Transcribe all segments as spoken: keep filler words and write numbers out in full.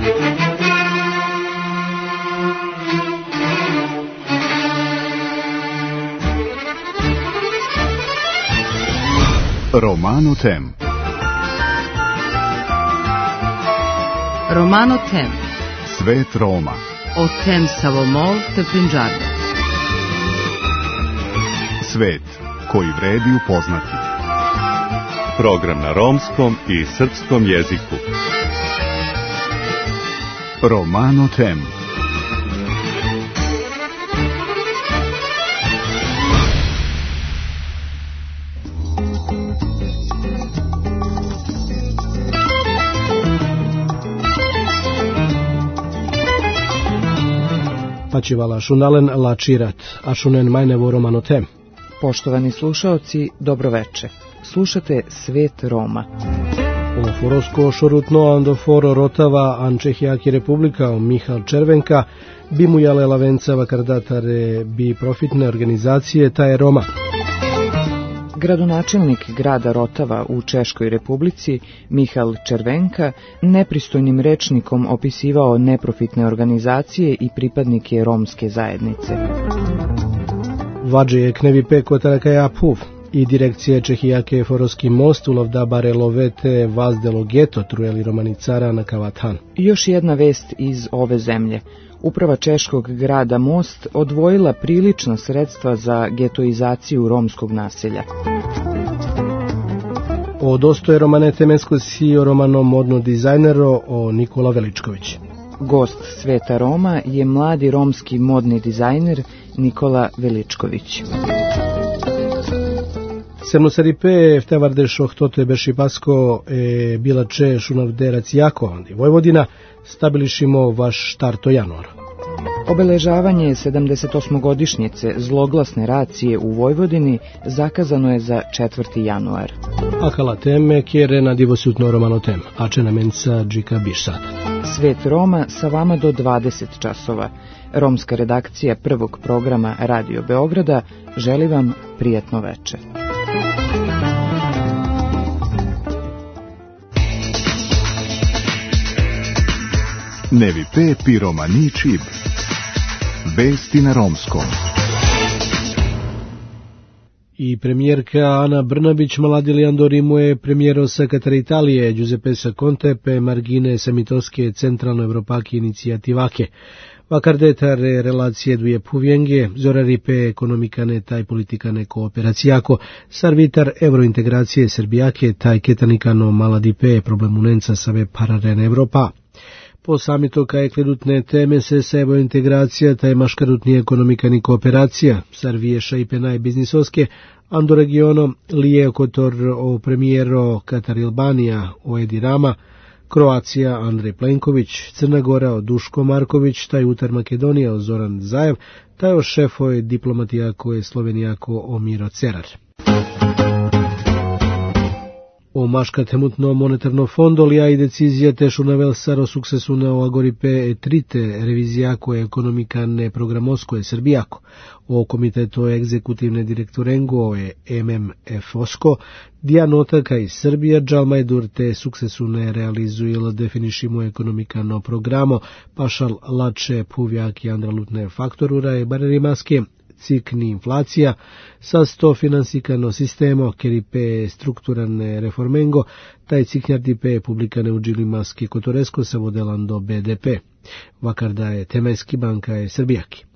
Romano Tem. Romano Tem. Svet Roma. O tem Savomol te Punjaba. Svet koji vredi upoznati. Program na romskom i srpskom jeziku. Romano Tem. Pačivala šunalen lačirat, a šunen majnevo Romano Tem. Poštovani slušaoci, dobroveče. Slušate Svet Roma. O forosko šorutno ando foro rotava an Čehijaki republika o Mihal Červenka bi mu jale lavencava kardatare bi profitne organizacije taje Roma. Gradonačelnik grada Rotava u Češkoj republici, Mihal Červenka, nepristojnim rečnikom opisivao neprofitne organizacije i pripadnike romske zajednice. Vađe je knevi peko tarakaja puv i direkcije Čehijake foroski most ulovda bare lovete vazdelo geto trujeli romanicara na Kavatan. Još jedna vest iz ove zemlje. Uprava češkog grada Most odvojila prilična sredstva za getoizaciju romskog naselja. O dostoje romane temensko si o romano modno dizajnero o Nikola Veličković. Gost Sveta Roma je mladi romski modni dizajner Nikola Veličković. Semnosaripe vtevarde šohtote bešipasko e bila če šunavderac jako ondi Vojvodina stabilišimo vaš štarto januar. Obeležavanje sedamdesetosmogodišnjice zloglasne racije u Vojvodini zakazano je za četvrti januar. Akala teme kjere na divosutno Romano Tem, a če namenca džika bišsat. Svet Roma sa vama do dvadeset časova. Romska redakcija prvog programa Radio Beograda želi vam prijatno veče. Nevi pe pi romani čib. Vesti na romskom. I premijerka Ana Brnabić maladili andorimu je premijero sekretara Italije Giuseppe Conte pe margine samitoske centralno evropake inicijativake. Vakardetare relacije duje puvjenge, zorari pe ekonomikane taj politikane kooperacijako, sarvitar eurointegracije Srbijake taj ketanikano maladi pe problemunenca save pararen Evropa. Po samitu kaj kledutne teme se sebo integracija taj maškarutni ekonomikani kooperacija, sarviješa i penaj biznisoske, ando regiono lije kotor o premijero Katar Albanija o Edi Rama, Kroacija Andrej Plenković, Crna Gora o Duško Marković, taj utar Makedonija o Zoran Zajev, taj o šefoj diplomatijako je Slovenijako o Miro Cerar. O maška temutno monetarno fondo lija i decizija tešu navel saro suksesuna o agoripe e trite revizijako ekonomikane programosko je Srbijako. O komiteto egzekutivne direktorengo je em em ef osko, dija nota kaj Srbija džalmajdur te suksesune realizujela definišimo ekonomikano programo, pašal lače puvjaki andralutne faktorura je barerimaske, cikni inflacija, sa sto finansikano sistemo, keripe strukturane reformengo, taj ciknjardi pe publikane uđili maske kotoresko sa vodelando be de pe. Vakar da je temajski banka je Srbijaki.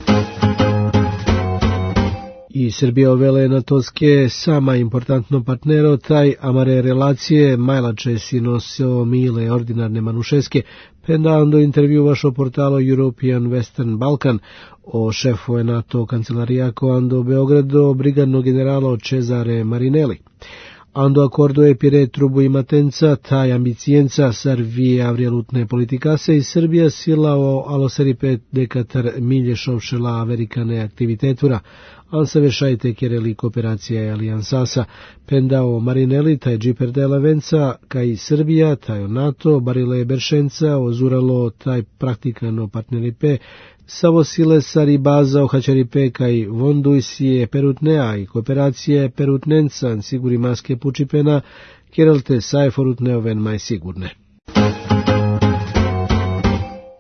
I Srbija ovele na toske sama importantno partnero, taj amare relacije majlače si nosio mile ordinarne manušeske, pendando intervju vašo portalo European Western Balkan o šefu NATO kancelarijako ando Beogrado brigadno generalo Cesare Marinelli. Ando akordo je pire trubu i matenca, taj ambicijenca sarvije avrijalutne politikase i Srbija sila o aloseripe dekatar milje šovšela amerikane aktivitetura, ansa vešajte kjereli kooperacija i alijansasa, pendao Marinelli taj džiper dela venca, kaj Srbija, taj NATO, barile beršenca, ozuralo taj praktikano partneripe, Savo sile sari baza ohačaripe kaj vondujsije perutnea i kooperacije perutnencan siguri maske pučipena, kjerelte sajforutne oven maj sigurne.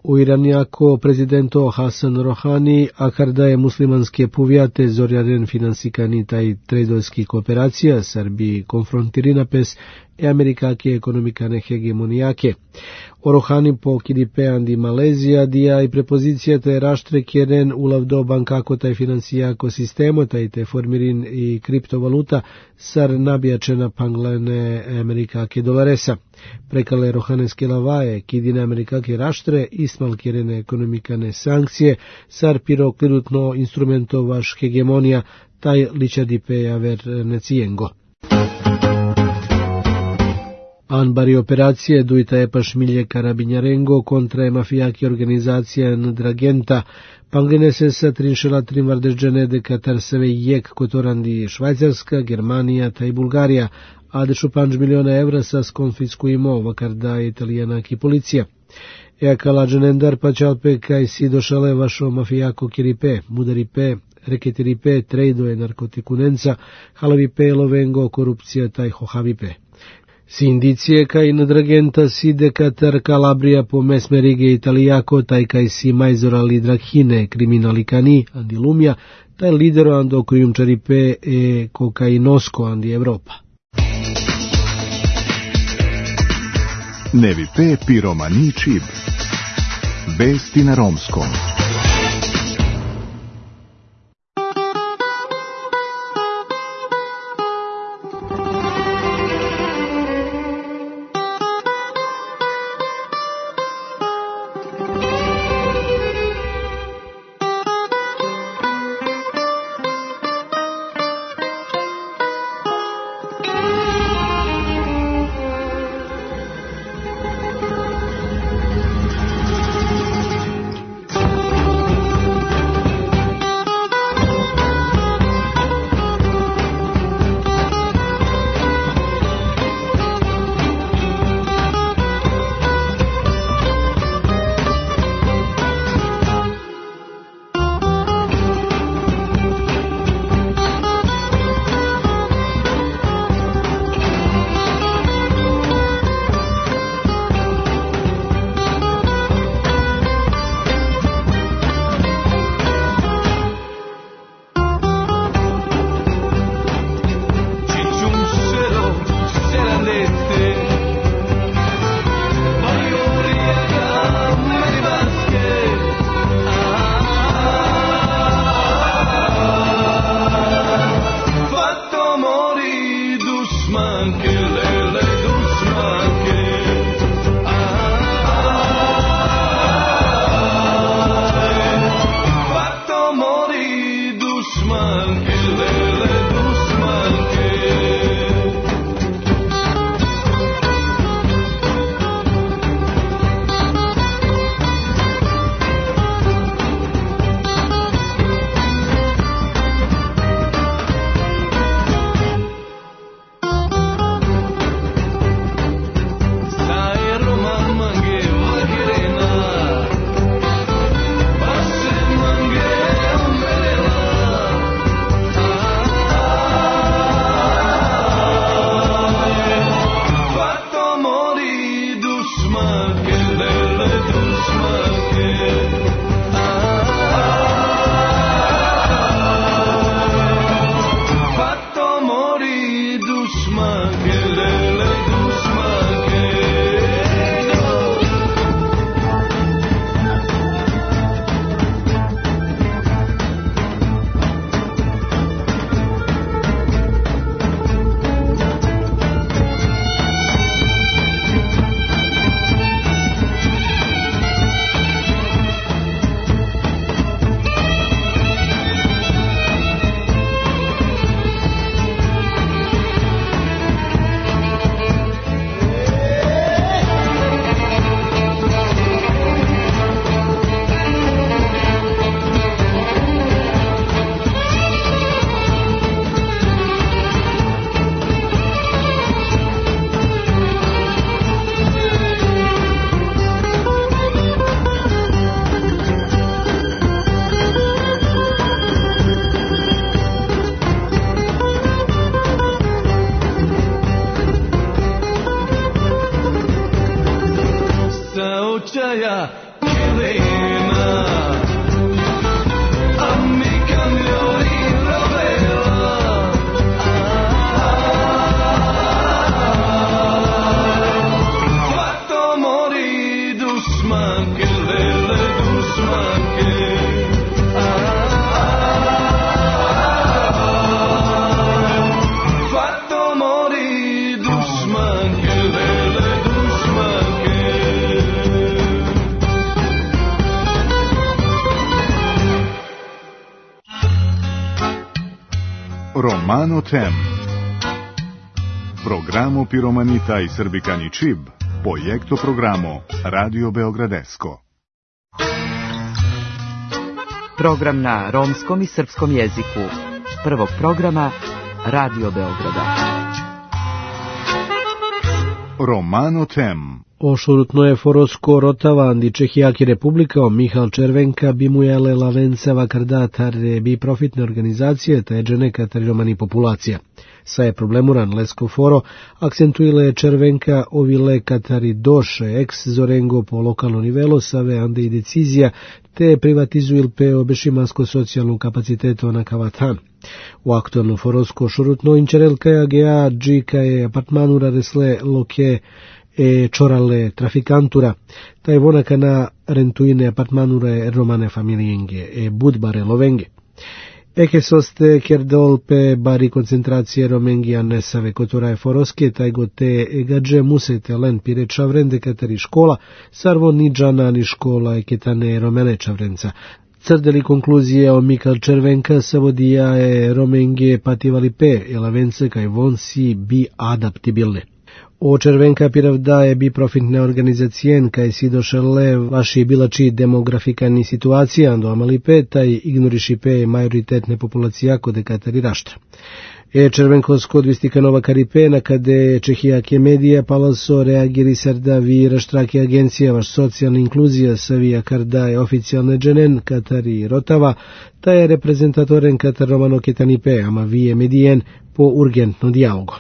U Iranjako prezidento Hasan Rohani, akar da je muslimanske povijate zorjaren finansikani taj tredojski kooperacija, Srbiji konfrontirina pes e amerikake ekonomikane hegemonijake. O Rohani po kidipeandi Malezija, dija i prepozicija te raštre kjeren ulav do bankako taj finansijako sistemo, taj te formirin i kriptovaluta, sar nabijačena panglene amerikake dolaresa. Prekale Rohaneske lavaje, kidine amerikake raštre, ismal kjerene ekonomikane sankcije, sar piro klirutno instrumento vaš hegemonija, taj ličadipeja ver necijengo. Anbari operacije dujta je paš milje karabinjarengo kontra je mafijaki organizacija Ndragenta, panglene se sa trinšela trimvardežđene de Katar seve jek kotorandi Švajcarska, Germanija ta i Bulgarija, a deču panč miliona evra sa skonfiskujemo vakar da italijanak i policija. Eka lađenendar pa čalpe kaj si došale vašo mafijako kiripe, mudaripe, reketiripe, trejdoje narkotikunenca, halavipe, lovengo, korupcija taj hohavipe. Si indicije kaj Ndragenta si de Katar Kalabrija po mesmerige Italijako, taj kaj si majzorali draghine kriminalikani andi lumja, taj lidero ando kojumčaripe e kokainosko andi Evropa. Ne vi pe piromani čib. Vesti na romskom. Romano Tem. Programo Piromanita i Srbikani Čib, projekto programo Radio Beogradesko. Program na romskom i srpskom jeziku. Prvog programa Radio Beograda. Romano Tem. Ošurutno je Forosko Rotava Andi Čehijaki Republikao Mihal Červenka bimujele lavenceva kardatar bi profitne organizacije teđene katari romani populacija. Sa je problemuran Lesko Foro akcentuile Červenka ovile katari doše ex zorengo po lokalno nivelo save ande i decizija te privatizuil pe obešimansko socijalnu kapaciteto na Kavatan. U aktualno Forosko šurutno inčerelka je agea džika je apartmanura resle loke e čorale trafikantura, taj vonaka na rentuine apartmanure romane familijenge e budbare lovenge. Eke soste kerdolpe bari koncentracije romengija nesave kotoraje foroske, taj gote e gađe musete len pire čavrende kateri škola, sarvo ni džana ni škola e ketane romene čavrenca. Crdeli konkluzije o Mikal Červenka savodija e romenge pativali pe elavence kaj von si bi adaptibilne. O Červenka piravdaje bi profitne organizacijen kaj si došele vaši bilači demografikani situacija do amali pe taj ignoriši pe majoritetne populacija kode katari raštra. E Červenkovsko dvistikanova karipena kade Čehijake medija palaso reagiri sarda vi raštrake agencija vaš socijalna inkluzija savija karda je oficijalne dženen katari rotava, ta je reprezentatoren katar romano ketani pe ama vije medijen po urgentno dijalogo.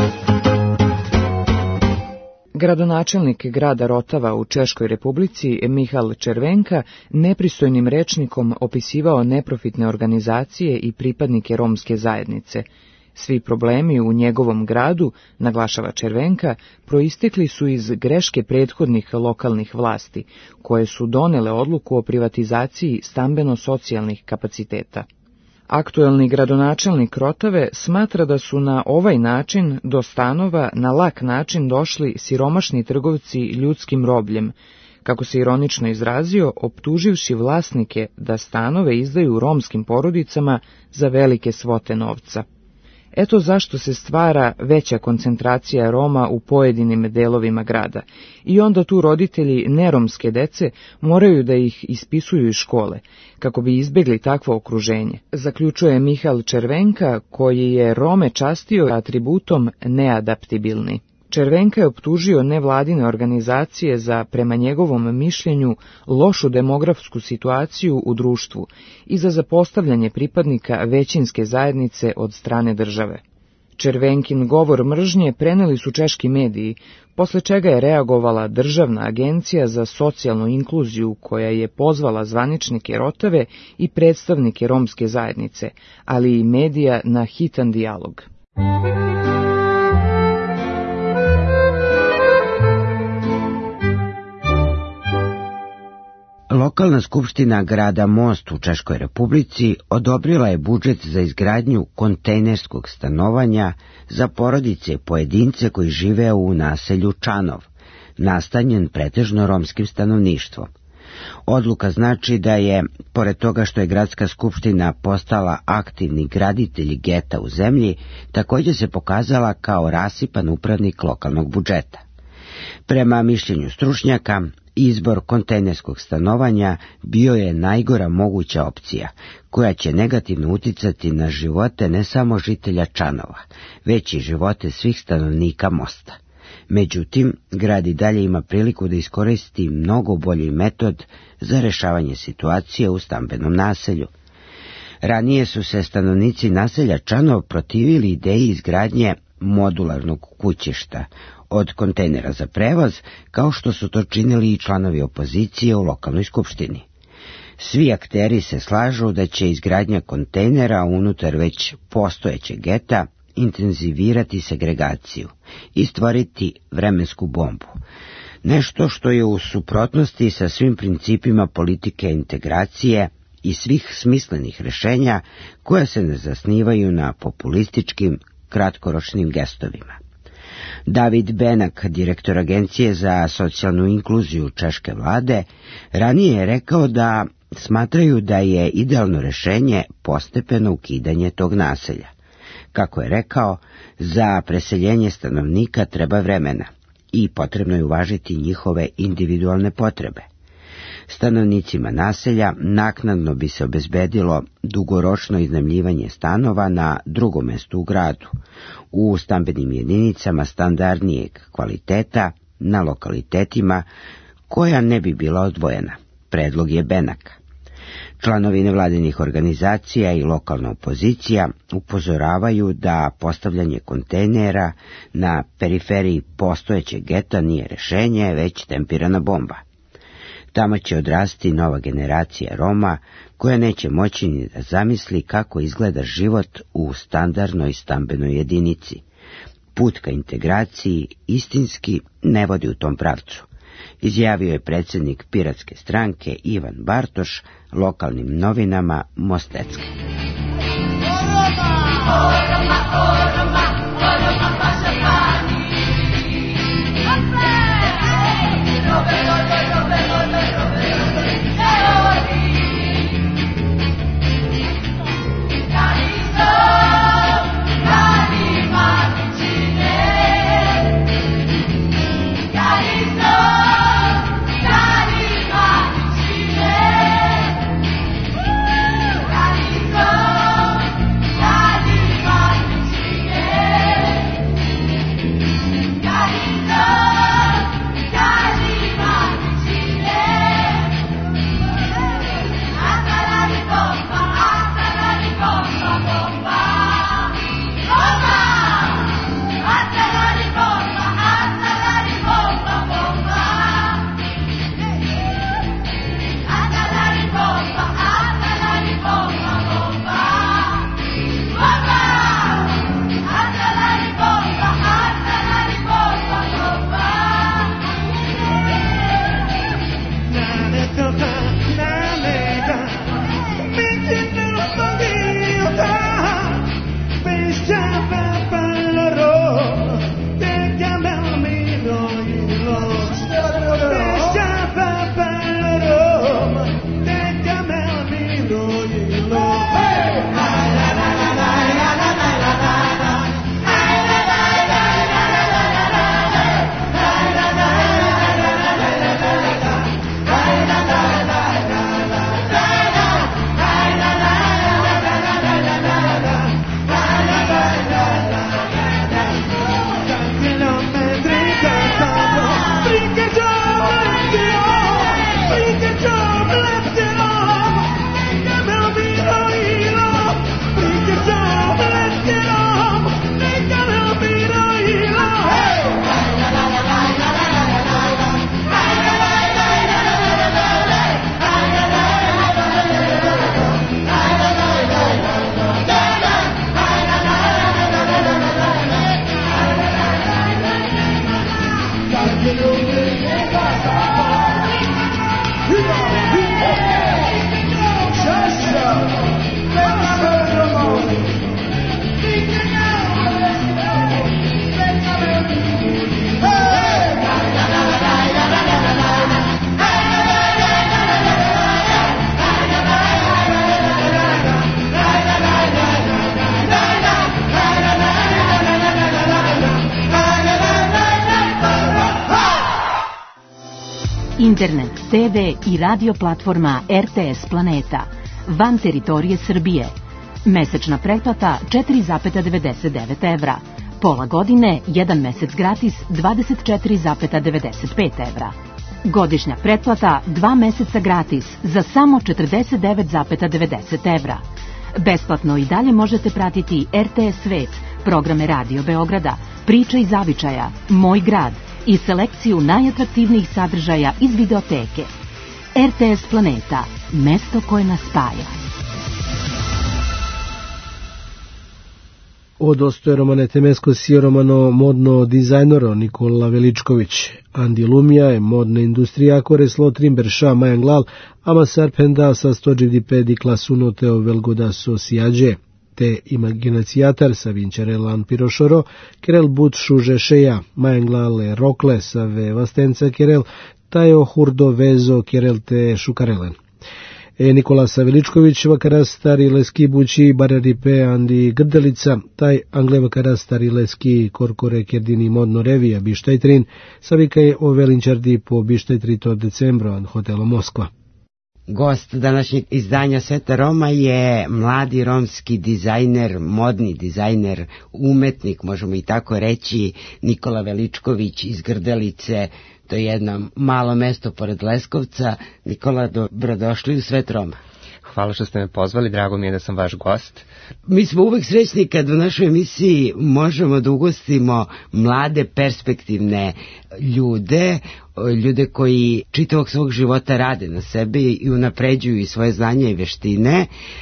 Gradonačelnik grada Rotava u Češkoj Republici Mihal Červenka nepristojnim rečnikom opisivao neprofitne organizacije i pripadnike romske zajednice. Svi problemi u njegovom gradu, naglašava Červenka, proistekli su iz greške prethodnih lokalnih vlasti, koje su donele odluku o privatizaciji stambeno-socijalnih kapaciteta. Aktuelni gradonačelnik Rotave smatra da su na ovaj način do stanova na lak način došli siromašni trgovci ljudskim robljem, kako se ironično izrazio, optuživši vlasnike da stanove izdaju romskim porodicama za velike svote novca. Eto zašto se stvara veća koncentracija Roma u pojedinim delovima grada i onda tu roditelji neromske dece moraju da ih ispisuju iz škole, kako bi izbjegli takvo okruženje, zaključuje Mihal Červenka, koji je Rome častio atributom neadaptibilni. Červenka je optužio nevladine organizacije za, prema njegovom mišljenju, lošu demografsku situaciju u društvu i za zapostavljanje pripadnika većinske zajednice od strane države. Červenkin govor mržnje preneli su češki mediji, posle čega je reagovala Državna agencija za socijalnu inkluziju koja je pozvala zvaničnike Rotave i predstavnike romske zajednice, ali i medija na hitan dijalog. Lokalna skupština grada Most u Češkoj Republici odobrila je budžet za izgradnju kontejnerskog stanovanja za porodice i pojedince koji žive u naselju Čanov, nastanjen pretežno romskim stanovništvom. Odluka znači da je, pored toga što je gradska skupština postala aktivni graditelj geta u zemlji, također se pokazala kao rasipan upravnik lokalnog budžeta. Prema mišljenju stručnjaka, izbor kontejnerskog stanovanja bio je najgora moguća opcija, koja će negativno uticati na živote ne samo žitelja Čanova, već i živote svih stanovnika Mosta. Međutim, grad i dalje ima priliku da iskoristi mnogo bolji metod za rešavanje situacije u stambenom naselju. Ranije su se stanovnici naselja Čanov protivili ideji izgradnje modularnog kućišta, od kontejnera za prevoz, kao što su to činili i članovi opozicije u lokalnoj skupštini. Svi akteri se slažu da će izgradnja kontejnera unutar već postojećeg geta intenzivirati segregaciju i stvoriti vremensku bombu, nešto što je u suprotnosti sa svim principima politike integracije i svih smislenih rešenja koja se ne zasnivaju na populističkim, kratkoročnim gestovima. David Benak, direktor Agencije za socijalnu inkluziju češke vlade, ranije je rekao da smatraju da je idealno rešenje postepeno ukidanje tog naselja. Kako je rekao, za preseljenje stanovnika treba vremena i potrebno je uvažiti njihove individualne potrebe. Stanovnicima naselja naknadno bi se obezbedilo dugoročno iznajmljivanje stanova na drugom mestu u gradu, u stambenim jedinicama standardnijeg kvaliteta na lokalitetima koja ne bi bila odvojena. Predlog je Benaka. Članovi nevladinih organizacija i lokalna opozicija upozoravaju da postavljanje kontejnera na periferiji postojećeg geta nije rešenje, već tempirana bomba. Tamo će odrasti nova generacija Roma koja neće moći ni da zamisli kako izgleda život u standardnoj stambenoj jedinici. Put ka integraciji istinski ne vodi u tom pravcu, izjavio je predsjednik Piratske stranke Ivan Bartoš lokalnim novinama Mostecke. Internet, te ve i radio platforma er te es Planeta, van teritorije Srbije. Mesečna pretplata četiri zarez devedeset devet evra. Pola godine, jedan mesec gratis dvadeset četiri zarez devedeset pet evra. Godišnja pretplata dva meseca gratis za samo četrdeset devet zarez devedeset evra. Besplatno i dalje možete pratiti er te es Svet programe Radio Beograda, priče iz zavičaja, Moj grad i selekciju najatraktivnijih sadržaja iz videoteke. R T S Planeta, mesto koje nas spaja. Od ostojromane temesko sioromano modno dizajnero Nikola Veličković. Andi Lumija je modna industrija kore slotrim berša majanglal, ama sarpenda sa stođivdi pedi klasuno teo velgoda sosijađe. Te imaginacijatar sa vinčarelan pirošoro, kerel but šuže šeja, majanglale rokle sa ve vastenca kerel, tajo hurdo vezo kerel te šukarelen. E Nikola Saveličković vakara stari leski bući bararipe andi grdelica, taj angle vakara stari leski korkore kerdini modno revija bištajtrin, savika je o velinčardi po bištajtri to decembro an hotelo Moskva. Gost današnjeg izdanja Sveta Roma je mladi romski dizajner, modni dizajner, umetnik, možemo i tako reći, Nikola Veličković iz Grdelice. To je jedno malo mesto pored Leskovca. Nikola, dobrodošli u Svet Roma. Hvala što ste me pozvali, drago mi je da sam vaš gost. Mi smo uvek srećni kad u našoj emisiji možemo da ugostimo mlade, perspektivne ljude, ljude koji čitavog svog života rade na sebi i unapređuju i svoje znanje i veštine.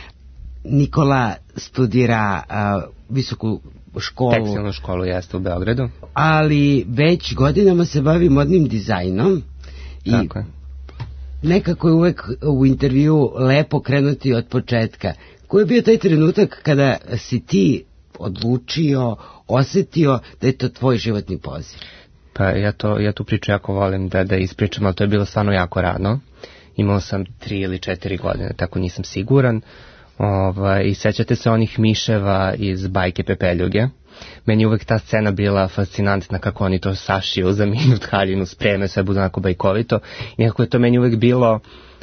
Nikola studira a, visoku školu. Tekstilnu školu jeste u Beogradu. Ali već godinama se bavi modnim dizajnom. I tako je. Nekako je uvek u intervju lepo krenuti od početka. Koji je bio taj trenutak kada si ti odlučio, osetio da je to tvoj životni poziv? Pa ja, to, ja tu priču jako volim da, da ispričam, ali to je bilo stvarno jako rano. Imao sam tri ili četiri godine, tako nisam siguran. Ovaj, I sećate se onih miševa iz bajke Pepeljuge. Meni je uvek ta scena bila fascinantna, kako oni to sašiju za minut haljinu, spreme, sve bude onako bajkovito. I nekako je to meni uvek bilo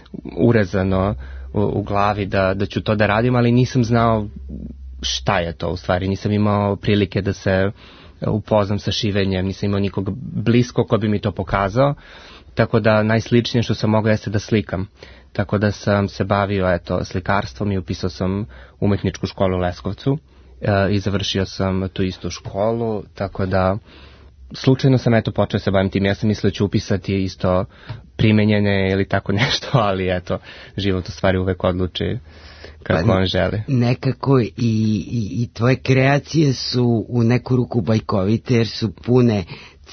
urezano u, u glavi da, da ću to da radim, ali nisam znao šta je to u stvari. Nisam imao prilike da se upoznam sa šivenjem, nisam imao nikog blisko ko bi mi to pokazao. Tako da najsličnije što sam mogao jeste da slikam. Tako da sam se bavio eto, slikarstvom i upisao sam umetničku školu u Leskovcu e, i završio sam tu istu školu, tako da slučajno sam eto počeo se bavim tim. Ja sam mislio da ću upisati isto primenjene ili tako nešto, ali eto, život u stvari uvek odluči kako pa, on želi. Nekako i, i, i tvoje kreacije su u neku ruku bajkovite jer su pune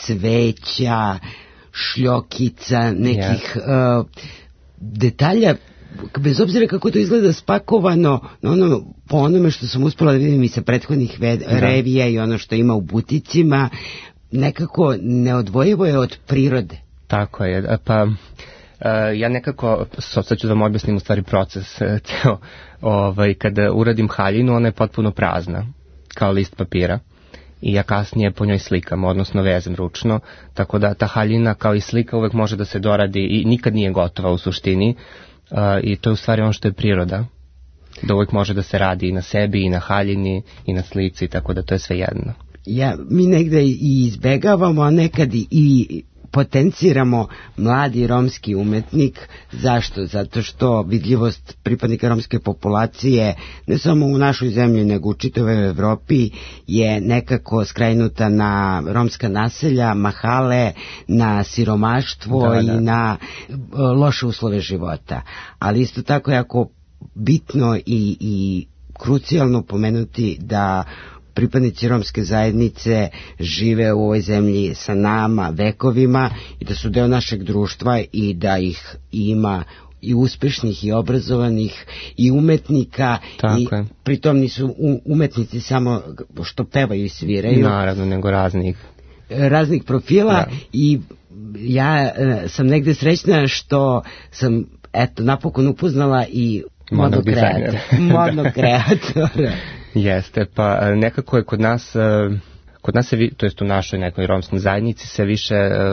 cveća, šljokica, nekih yes. uh, detalja, bez obzira kako to izgleda spakovano, ono, po onome što sam uspela da vidim i sa prethodnih ved, revija i ono što ima u buticima, nekako neodvojivo je od prirode. Tako je, pa uh, ja nekako, sad ću da vam objasnim u stvari proces, ceo, ovaj, kada uradim haljinu, ona je potpuno prazna, kao list papira. I ja kasnije po njoj slikam, odnosno vezem ručno, tako da ta haljina kao i slika uvek može da se doradi i nikad nije gotova u suštini uh, i to je u stvari ono što je priroda, da uvek može da se radi i na sebi i na haljini i na slici, tako da to je sve jedno. Ja, mi negde i izbegavamo, a nekad i potenciramo mladi romski umetnik. Zašto? Zato što vidljivost pripadnika romske populacije ne samo u našoj zemlji nego u čitavoj Evropi je nekako skrajnuta na romska naselja, mahale, na siromaštvo da, da. i na loše uslove života. Ali isto tako je jako bitno i, i krucijalno pomenuti da pripadnici romske zajednice žive u ovoj zemlji sa nama vekovima i da su deo našeg društva i da ih ima i uspešnih i obrazovanih i umetnika. Tako i je. Pritom nisu umetnici samo što pevaju i sviraju. Naravno, nego raznih. Raznih profila da. I ja sam negde srećna što sam eto napokon upoznala i modnog kreatora. Modnog kreatora. Jeste, pa nekako je kod nas, kod nas se, to jest u našoj nekoj romskoj zajednici se više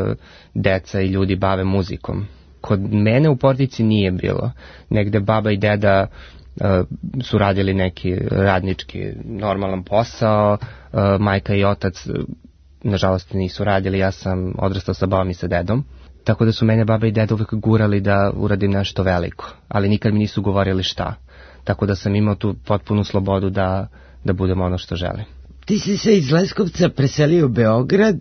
deca i ljudi bave muzikom. Kod mene u porodici nije bilo. Negde baba i deda su radili neki radnički normalan posao, majka i otac nažalost nisu radili, ja sam odrastao sa babom i sa dedom. Tako da su mene baba i deda uvek gurali da uradim nešto veliko, ali nikad mi nisu govorili šta. Tako da sam imao tu potpunu slobodu da, da budem ono što želim. Ti si se iz Leskovca preselio u Beograd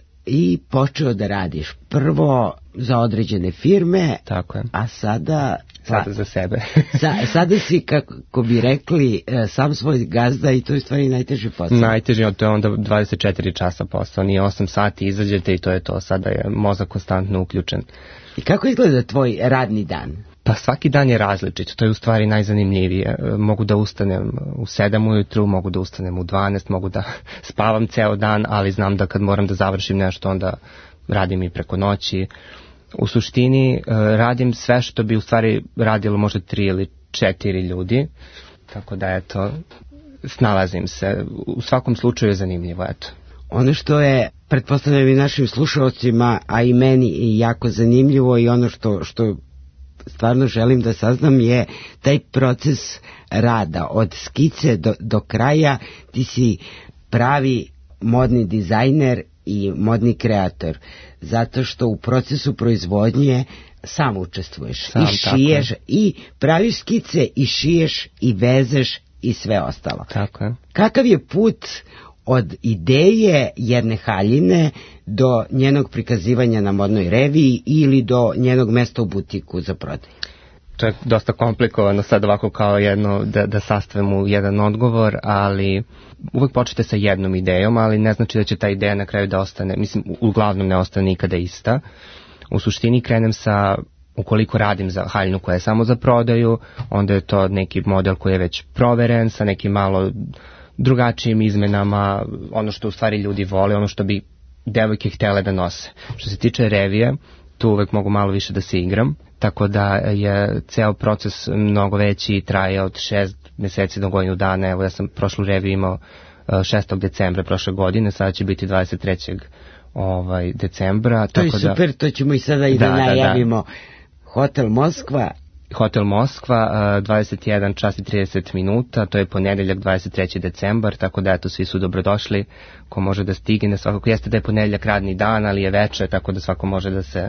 i počeo da radiš prvo za određene firme, tako je. A sada... Sada za sebe. sa, sada si, kako bi rekli, sam svoj gazda i to je stvari najteži posao. Najteži, to je onda dvadeset četiri časa posao, nije osam sati, izađete i to je to, sada je mozak konstantno uključen. I kako izgleda tvoj radni dan? Pa svaki dan je različit, to je u stvari najzanimljivije. Mogu da ustanem u sedam ujutru, mogu da ustanem u dvanaest, mogu da spavam ceo dan, ali znam da kad moram da završim nešto, onda radim i preko noći. U suštini radim sve što bi u stvari radilo možda tri ili četiri ljudi, tako da eto, snalazim se. U svakom slučaju je zanimljivo, eto. Ono što je, pretpostavljam i našim slušalcima, a i meni i jako zanimljivo i ono što, što stvarno želim da saznam je taj proces rada od skice do, do kraja. Ti si pravi modni dizajner i modni kreator, zato što u procesu proizvodnje sam učestvuješ. Sam, i šiješ, tako. I praviš skice, i šiješ, i vezeš, i sve ostalo. Tako je. Kakav je put od ideje jedne haljine do njenog prikazivanja na modnoj reviji ili do njenog mesta u butiku za prodaju? To je dosta komplikovano sad ovako kao jedno da, da sastavim u jedan odgovor, ali uvek počete sa jednom idejom, ali ne znači da će ta ideja na kraju da ostane, mislim, uglavnom ne ostane nikada ista. U suštini krenem sa, ukoliko radim za haljinu koja je samo za prodaju, onda je to neki model koji je već proveren, sa nekim malo drugačijim izmenama, ono što u stvari ljudi vole, ono što bi devojke htjele da nose. Što se tiče revije, tu uvek mogu malo više da se igram, tako da je ceo proces mnogo veći i traje od šest meseci do godinu dana. Evo, ja sam prošlu reviju imao šestog decembra prošle godine, sada će biti dvadeset trećeg Ovaj, decembra. To tako je super, da, to ćemo i sada i da, da najavimo. Da, da. Hotel Moskva. Hotel Moskva, dvadeset jedan čas i trideset minuta, to je ponedeljak dvadeset trećeg decembar, tako da eto, svi su dobrodošli, ko može da stigne, svakako jeste da je ponedeljak radni dan, ali je veče, tako da svako može da se...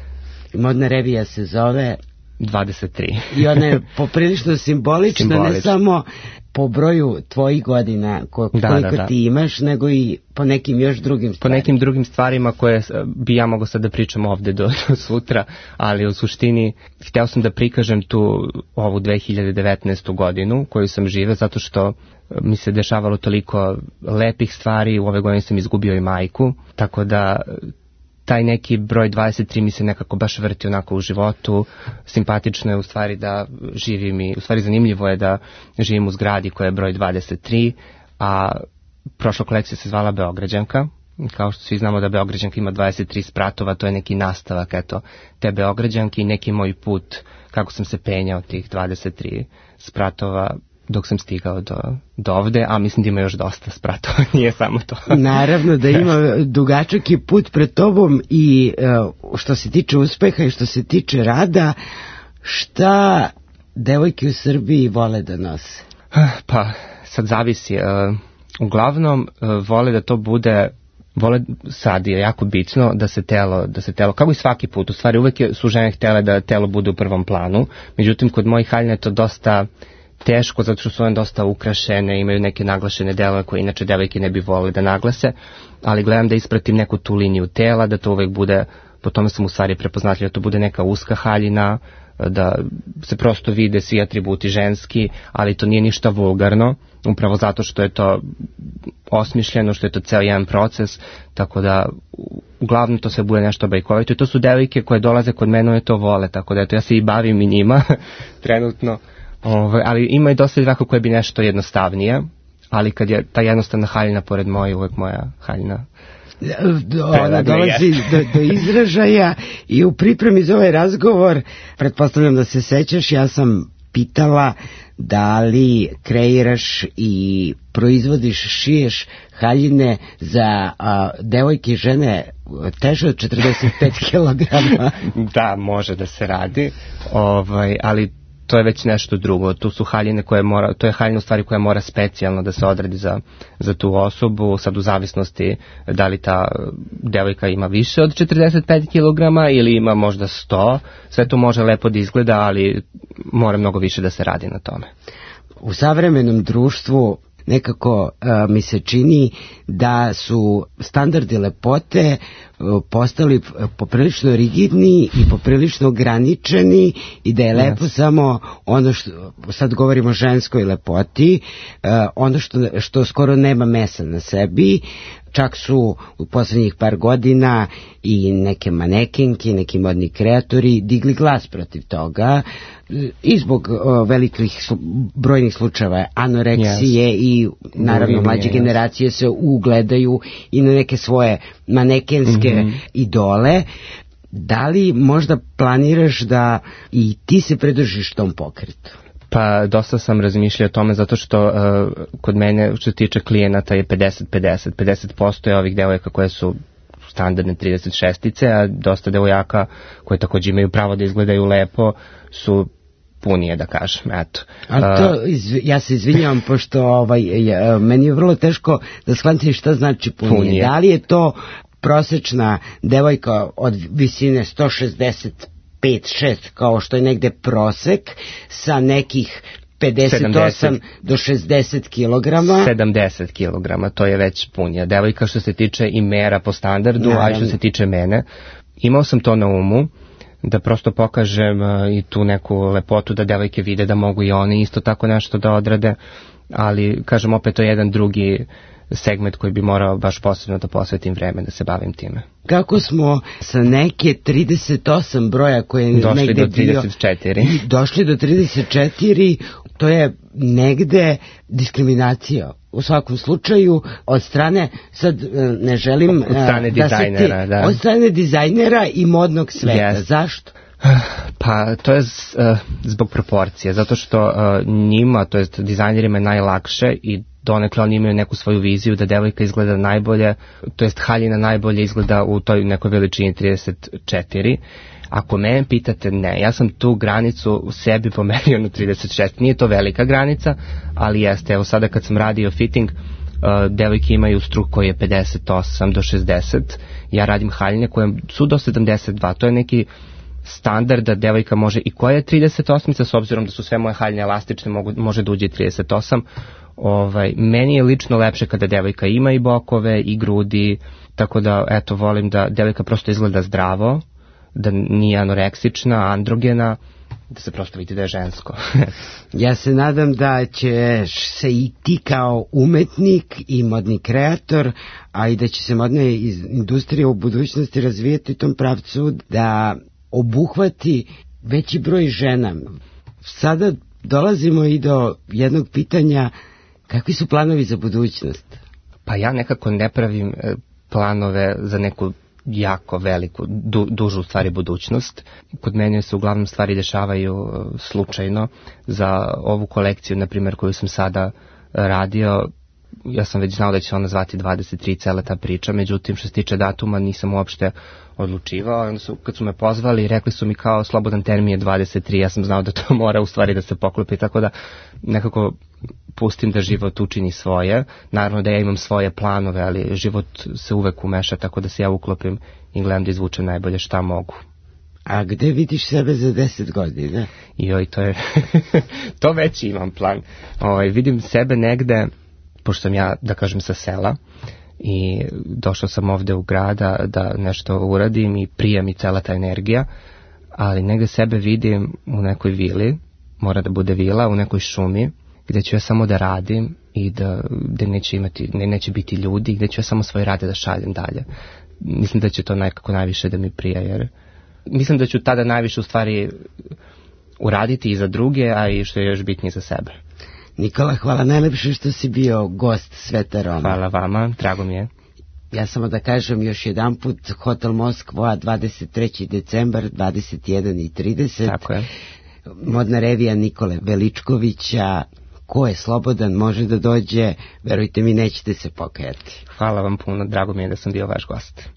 Modna revija se zove... dvadeset tri. I ona je poprilično simbolična, simbolična, ne samo po broju tvojih godina ko, da, koliko da, da. ti imaš, nego i po nekim još drugim stvarima. Po nekim drugim stvarima koje bi ja mogao sad da pričam ovde do, do sutra, ali u suštini hteo sam da prikažem tu ovu dve hiljade devetnaestu godinu koju sam žive, zato što mi se dešavalo toliko lepih stvari, u ove godine sam izgubio i majku, tako da taj neki broj dvadeset tri mi se nekako baš vrti onako u životu. Simpatično je u stvari da živim i, u stvari zanimljivo je da živim u zgradi koja je broj dvadeset tri, a prošla kolekcija se zvala Beograđanka. Kao što svi znamo da Beograđanka ima dvadeset tri spratova, to je neki nastavak eto, te Beograđanke i neki moj put kako sam se penjao tih dvadeset tri spratova dok sam stigao do, do ovde, a mislim da ima još dosta spratova, nije samo to. Naravno da ima dugačak i put pred tobom i uh, što se tiče uspeha i što se tiče rada, šta devojke u Srbiji vole da nose? Pa, sad zavisi. Uh, uglavnom, uh, vole da to bude, vole, sad je jako bitno da se telo, da se telo, kao i svaki put, u stvari uvek su žene htjele da telo bude u prvom planu, međutim, kod mojih haljina je to dosta teško, zato što su one dosta ukrašene, imaju neke naglašene delove koje inače devojke ne bi volili da naglase, ali gledam da ispratim neku tu liniju tela, da to uvek bude, po tome sam u stvari prepoznatljiv, da to bude neka uska haljina, da se prosto vide svi atributi ženski, ali to nije ništa vulgarno, upravo zato što je to osmišljeno, što je to ceo jedan proces, tako da uglavnom to sve bude nešto bajkovito i to su devojke koje dolaze kod mene i to vole, tako da eto, ja se i bavim i njima trenutno. Ove, ali ima i dosta devojaka koje bi nešto jednostavnije, ali kad je ta jednostavna haljina pored moje, uvek moja haljina ona dolazi do, do izražaja. I u pripremi za ovaj razgovor, pretpostavljam da se sećaš, ja sam pitala da li kreiraš i proizvodiš, šiješ haljine za a, devojke i žene teže od četrdeset pet kilograma. Da, može da se radi, ovaj, ali to je već nešto drugo. Tu su haljine koje mora, to je haljina u stvari koja mora specijalno da se odradi za, za tu osobu, sad u zavisnosti da li ta devojka ima više od četrdeset pet kilograma ili ima možda sto. Sve to može lepo da izgleda, ali mora mnogo više da se radi na tome. U savremenom društvu nekako a, mi se čini da su standardi lepote a, postali poprilično rigidni i poprilično ograničeni i da je lepo yes. samo ono što, sad govorimo o ženskoj lepoti, a, ono što, što skoro nema mesa na sebi. Čak su u poslednjih par godina i neke manekenke, neki modni kreatori digli glas protiv toga i zbog o, velikih slu, brojnih slučajeva anoreksije yes. i naravno mlađe yes. generacije se ugledaju i na neke svoje manekenske mm-hmm. idole. Da li možda planiraš da i ti se pridružiš tom pokretu? Pa dosta sam razmišljao o tome zato što uh, kod mene što se tiče klijenata je pedeset pedeset. pedeset posto je ovih devojaka koje su standardne trideset šestice, a dosta devojaka koje takođe imaju pravo da izgledaju lepo su punije, da kažem, eto. A to, izv, ja se izvinjavam, pošto ovaj, ja, meni je vrlo teško da shvatim šta znači punije. punije. Da li je to prosečna devojka od visine sto šezdeset pet šest kao što je negde prosek sa nekih pedeset osam do šezdeset kilograma. sedamdeset kilograma, to je već punija devojka što se tiče i mera po standardu, a što se tiče mene. Imao sam to na umu, da prosto pokažem uh, i tu neku lepotu da devojke vide da mogu i one isto tako nešto da odrade, ali kažem opet to je jedan drugi segment koji bi morao baš posebno da posvetim vreme da se bavim time. Kako smo sa neke trideset osam broja koje je došli negde do trideset četiri. Bio, došli do trideset četiri, to je negde diskriminacija. U svakom slučaju od strane, sad ne želim od strane da dizajnera, ti, da. Od strane dizajnera i modnog sveta. Yes. Zašto? Pa to je z, uh, zbog proporcije, zato što uh, njima, to jest dizajnerima je najlakše i donekle oni imaju neku svoju viziju da devojka izgleda najbolje, to jest haljina najbolje izgleda u toj nekoj veličini trideset četiri. Ako mene pitate, ne, ja sam tu granicu u sebi pomerio na trideset šest, nije to velika granica, ali jeste, evo sada kad sam radio fitting, uh, devojke imaju struk koji je pedeset osam do šezdeset, ja radim haljine koje su do sedamdeset dva, to je neki standard da devojka može i koja je trideset osam, s obzirom da su sve moje haljine elastične, mogu, može da uđe trideset osam. Ovaj, meni je lično lepše kada devojka ima i bokove i grudi, tako da eto volim da devojka prosto izgleda zdravo, da nije anoreksična, androgena, da se prosto vidi da je žensko. Ja se nadam da ćeš se i ti kao umetnik i modni kreator, a i da će se modna industrija u budućnosti razvijeti u tom pravcu da obuhvati veći broj žena. Sada dolazimo i do jednog pitanja, kakvi su planovi za budućnost? Pa ja nekako ne pravim planove za neku jako veliku, du, dužu stvari budućnost. Kod mene se uglavnom stvari dešavaju slučajno. Za ovu kolekciju, na primjer, koju sam sada radio, ja sam već znao da će ona zvati dvadeset tri, cela ta priča, međutim što se tiče datuma nisam uopšte odlučivao. Onda su, kad su me pozvali, rekli su mi kao slobodan termin je dvadeset tri, ja sam znao da to mora u stvari da se poklopi, tako da nekako pustim da život učini svoje. Naravno da ja imam svoje planove, ali život se uvek umeša, tako da se ja uklopim i gledam da izvučem najbolje šta mogu. A gde vidiš sebe za deset godina? Joj, to je, to već imam plan. Ovaj, vidim sebe negde, pošto sam ja, da kažem, sa sela i došao sam ovde u grada da nešto uradim i prija mi cela ta energija, ali negde sebe vidim u nekoj vili, mora da bude vila, u nekoj šumi, gde ću ja samo da radim i da, da neće, imati, ne, neće biti ljudi, gde ću ja samo svoje rade da šaljem dalje. Mislim da će to nekako najviše da mi prija, jer mislim da ću tada najviše u stvari uraditi i za druge, a i što je još bitnije za sebe. Nikola, hvala najlepše što si bio gost Sveta Roma. Hvala vama, drago mi je. Ja samo da kažem još jedan put, Hotel Moskva, dvadeset treći decembar, dvadeset jedan i trideset. Tako je. Modna revija Nikole Veličkovića. Ko je slobodan može da dođe, verujte mi, nećete se pokajati. Hvala vam puno, drago mi je da sam bio vaš gost.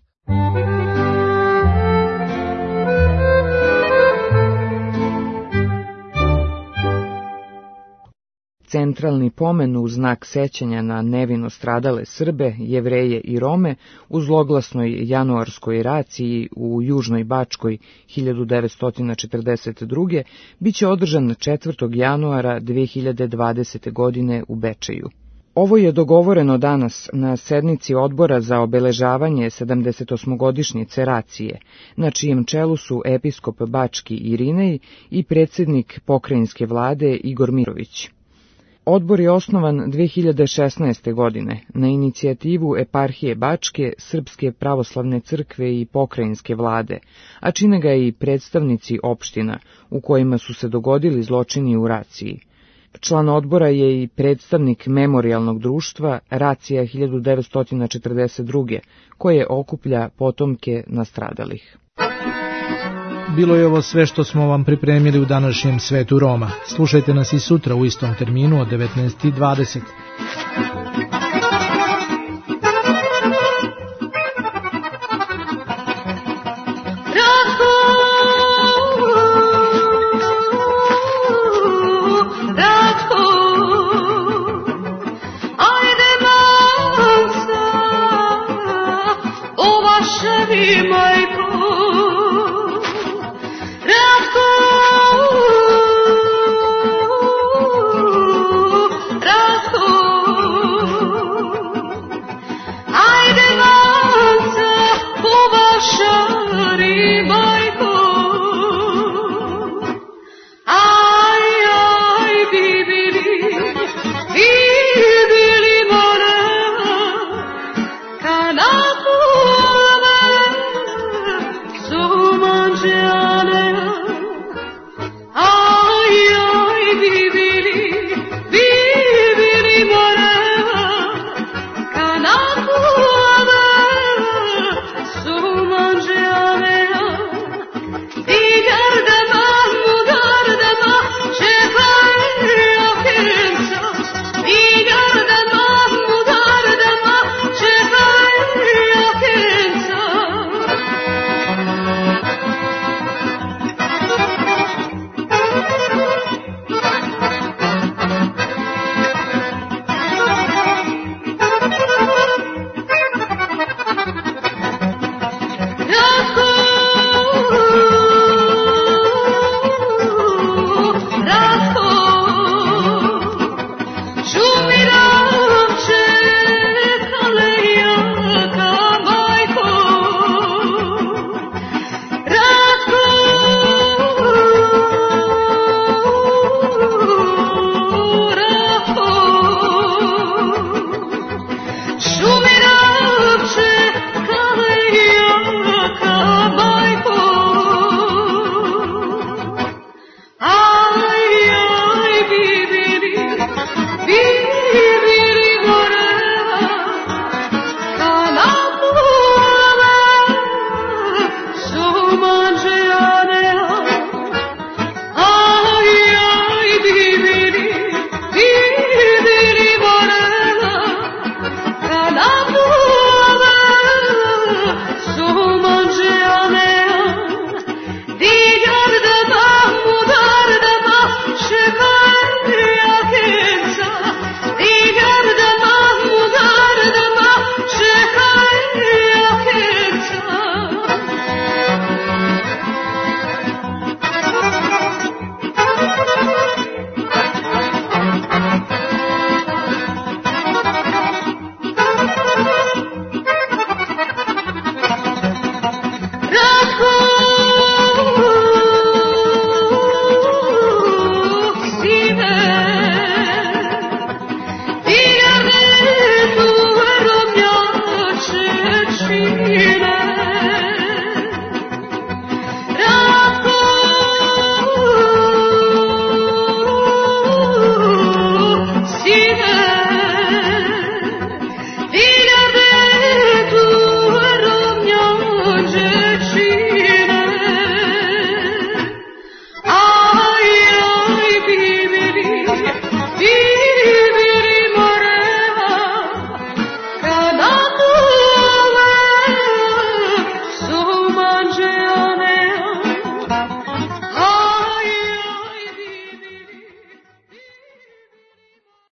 Centralni pomen u znak sećanja na nevino stradale Srbe, Jevreje i Rome u zloglasnoj januarskoj raciji u Južnoj Bačkoj hiljadu devetsto četrdeset druge biće održan četvrtog januara dve hiljade dvadesete godine u Bečeju. Ovo je dogovoreno danas na sednici Odbora za obeležavanje sedamdesetosmogodišnjice Racije, na čijem čelu su episkop Bački Irinej i predsjednik pokrajinske vlade Igor Mirović. Odbor je osnovan dve hiljade šesnaeste. godine na inicijativu eparhije Bačke, Srpske pravoslavne crkve i pokrajinske vlade, a čine ga i predstavnici opština u kojima su se dogodili zločini u Raciji. Član odbora je i predstavnik memorijalnog društva Racija hiljadu devetsto četrdeset druge. koje okuplja potomke nastradalih. Bilo je ovo sve što smo vam pripremili u današnjem Svetu Roma. Slušajte nas i sutra u istom terminu od devetnaest i dvadeset.